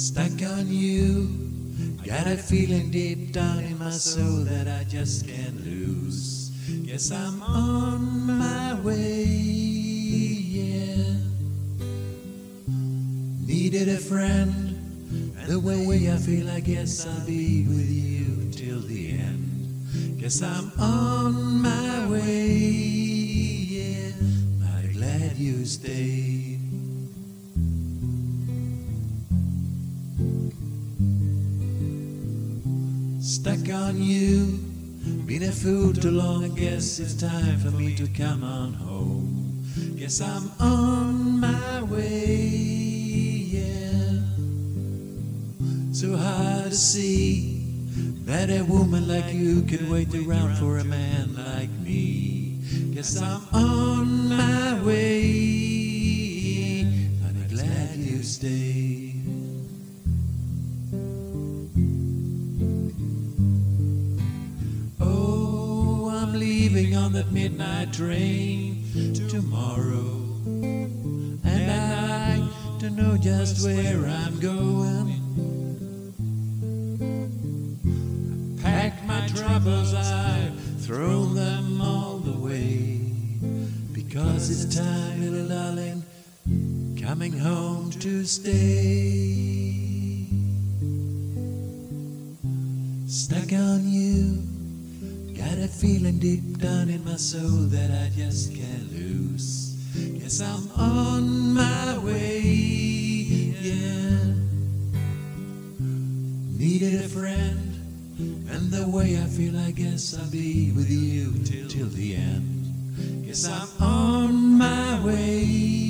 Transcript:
Stuck on you, got a feeling deep down in my soul that I just can't lose. Guess I'm on my way, yeah. Needed a friend, and the way I feel, I guess I'll be with you till the end. Guess I'm on my way, yeah. I'm glad you stayed. Stuck on you, been a fool too long, I guess it's time for me to come on home. Guess I'm on my way, yeah. So hard to see that a woman like you can wait around for a man like me. Guess I'm on my way, I'm glad you stayed. Leaving on that midnight train tomorrow, and I don't know just where I'm going. I packed my troubles, I've thrown them all away, because it's time, little darling, coming home to stay. Stuck on you, got a feeling deep down in my soul that I just can't lose. Guess I'm on my way, yeah. Needed a friend, and the way I feel, I guess I'll be with you till the end. Guess I'm on my way.